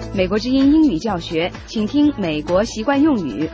美国之音英语教学，请听美国习惯用语。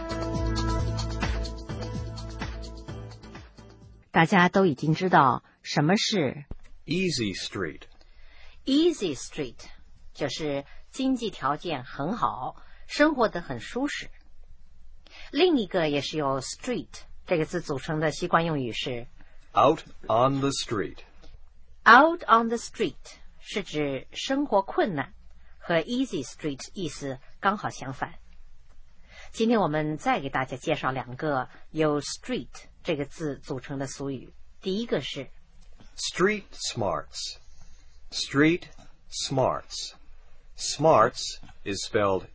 大家都已经知道什么是 Easy Street。Easy Street 就是经济条件很好，生活得很舒适。另一个也是由 street 这个字组成的习惯用语是 Out on the street。Out on the street 是指生活困难，和 easy street 意思刚好相反。今天我们再给大家介绍两个由 street 这个字组成的俗语。第一个是 Street Smarts。Street Smarts. Smarts is spelled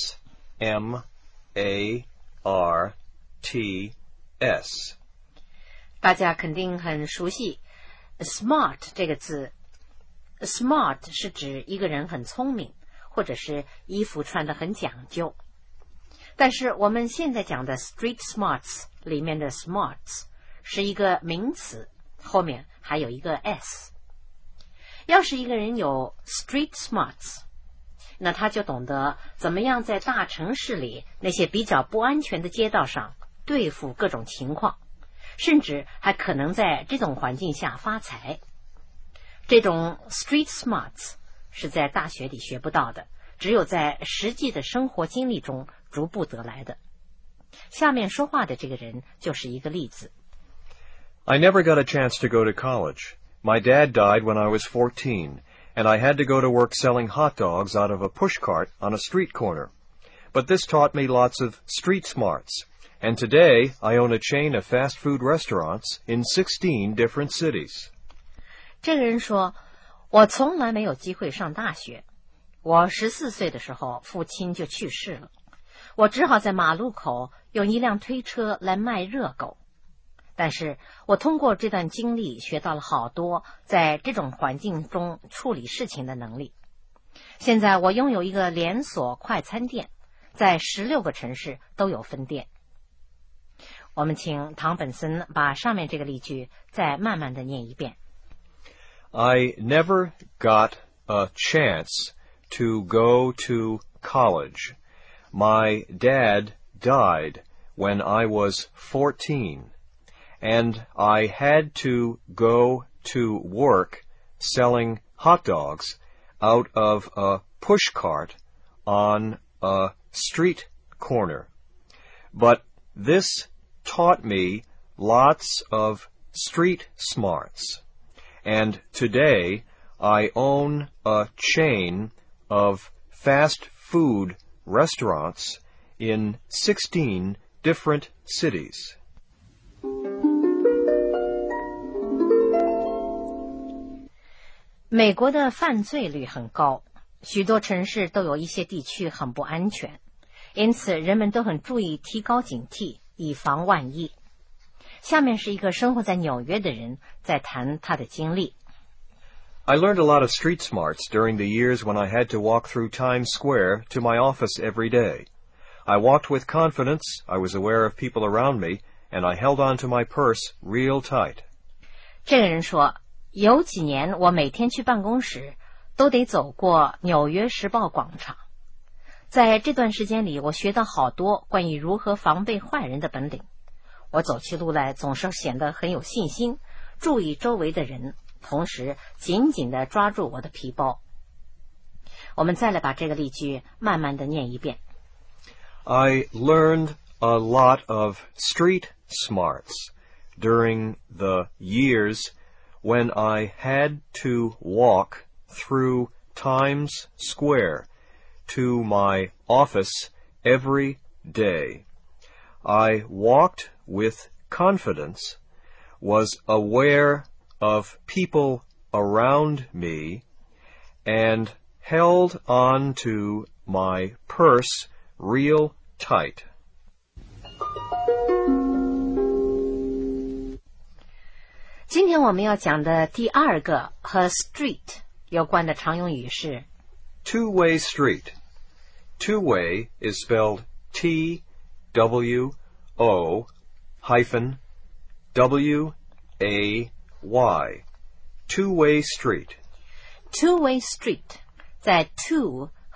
S-M-A-R-T-S. 大家肯定很熟悉 smart 这个字。Smart 是指一个人很聪明，或者是衣服穿得很讲究。但是我们现在讲的 street smarts 里面的 smarts 是一个名词，后面还有一个 s。要是一个人有 street smarts， 那他就懂得怎么样在大城市里那些比较不安全的街道上对付各种情况，甚至还可能在这种环境下发财。这种 street smarts 是在大学里学不到的，只有在实际的生活经历中逐步得来的。下面说话的这个人就是一个例子。 I never got a chance to go to college. My dad died when I was 14, and I had to go to work selling hot dogs out of a pushcart on a street corner. But this taught me lots of street smarts, and today I own a chain of fast food restaurants in 16 different cities. 这个人说，我从来没有机会上大学。我14岁的时候，父亲就去世了，我只好在马路口用一辆推车来卖热狗。但是我通过这段经历学到了好多在这种环境中处理事情的能力。现在我拥有一个连锁快餐店，在16个城市都有分店。我们请唐本森把上面这个例句再慢慢的念一遍。 I never got a chance to go to college. My dad died when I was 14, and I had to go to work selling hot dogs out of a pushcart on a street corner. But this taught me lots of street smarts. And today, I own a chain of fast food restaurants in 16 different cities. 美国的犯罪率很高，许多城市都有一些地区很不安全，因此人们都很注意提高警惕，以防万一。下面是一个生活在纽约的人在谈他的经历。 I learned a lot of street smarts during the years when I had to walk through Times Square to my office every day. I walked with confidence, I was aware of people around me, and I held on to my purse real tight. 这个人说，有几年我每天去办公时都得走过纽约时报广场。在这段时间里，我学到好多关于如何防备坏人的本领。我走起路来总是显得很有信心，注意周围的人，同时紧紧地抓住我的皮包。我们再来把这个例句慢慢地念一遍。 I learned a lot of street smarts during the years when I had to walk through Times Square to my office every day. I walked with confidence, was aware of people around me, and held on to my purse real tight. 今天我们要讲的第二个和 street 有关的常用语是 Two-way street. Two-way is spelled T-W-O-W-A-Y. Two-way street. Two-way street 在 two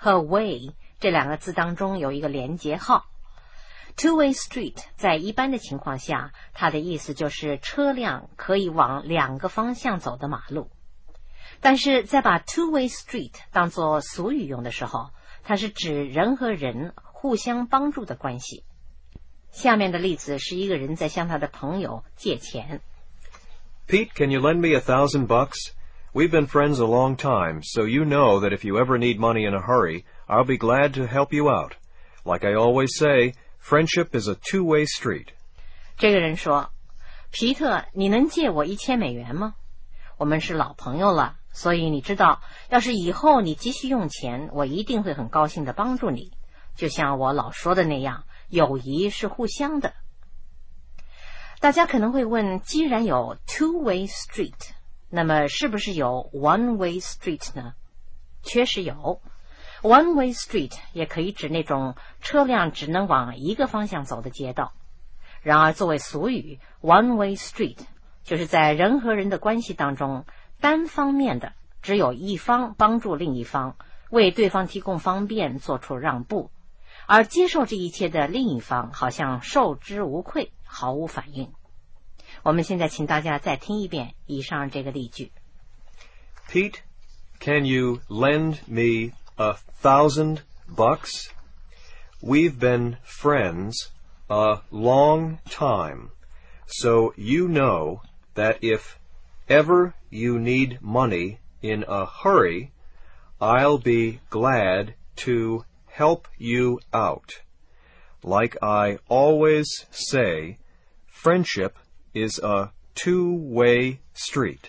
和 way 这两个字当中有一个连结号。Two-way street 在一般的情况下，它的意思就是车辆可以往两个方向走的马路。但是在把 two-way street 当作俗语用的时候，它是指人和人互相帮助的关系。下面的例子是一个人在向他的朋友借钱。 Pete, can you lend me $1,000 bucks? We've been friends a long time, so you know that if you ever need money in a hurry, I'll be glad to help you out. Like I always say, friendship is a two-way street. 这个人说，皮特，你能借我$1000吗？我们是老朋友了，所以你知道，要是以后你急需用钱，我一定会很高兴地帮助你。就像我老说的那样，友谊是互相的。大家可能会问，既然有 two-way street， 那么是不是有 one-way street 呢？确实有。One-way street 也可以指那种车辆只能往一个方向走的街道。然而作为俗语 one-way street 就是在人和人的关系当中单方面的，只有一方帮助另一方，为对方提供方便，做出让步，而接受这一切的另一方好像受之无愧，毫无反应。我们现在请大家再听一遍以上这个例句。 Pete, can you lend me $1,000 bucks? We've been friends a long time, so you know that if ever you need money in a hurry, I'll be glad to help you out. Like I always say, friendship is a two-way street.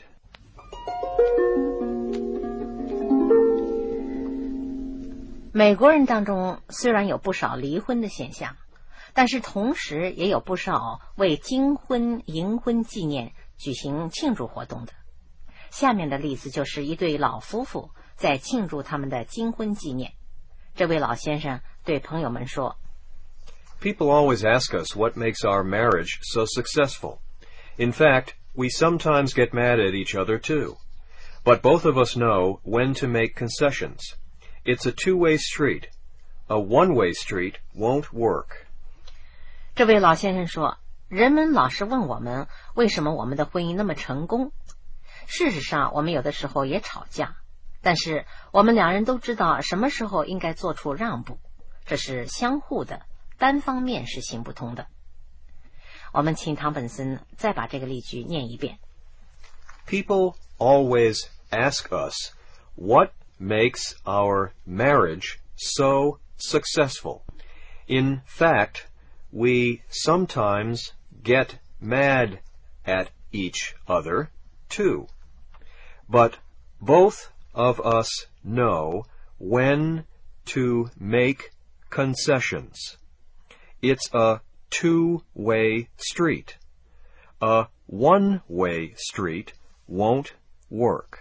美国人当中虽然有不少离婚的现象，但是同时也有不少为金婚、银婚纪念举行庆祝活动的。下面的例子就是一对老夫妇在庆祝他们的金婚纪念。这位老先生对朋友们说， People always ask us what makes our marriage so successful. In fact, we sometimes get mad at each other too. But both of us know when to make concessions. It's a two-way street. A one-way street won't work. 这位老先生说，人们老是问我们为什么我们的婚姻那么成功。事实上我们有的时候也吵架，但是我们两人都知道什么时候应该做出让步，这是相互的，单方面是行不通的。我们请唐本森再把这个例句念一遍。 People always ask us what makes our marriage so successful. In fact, we sometimes get mad at each other too. But both of us know when to make concessions. It's a two-way street. A one-way street won't work.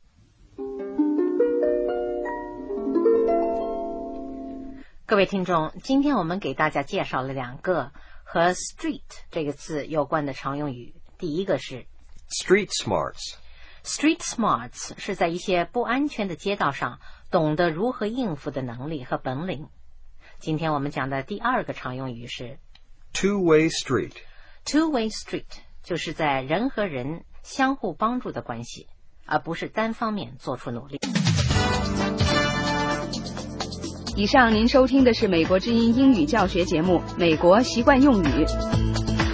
各位听众，今天我们给大家介绍了两个和 street 这个字有关的常用语。第一个是 Street smarts. Street smarts 是在一些不安全的街道上懂得如何应付的能力和本领。今天我们讲的第二个常用语是 Two-way street. Two-way street 就是在人和人相互帮助的关系，而不是单方面做出努力。 以上您收听的是美国之音英语教学节目《美国习惯用语》。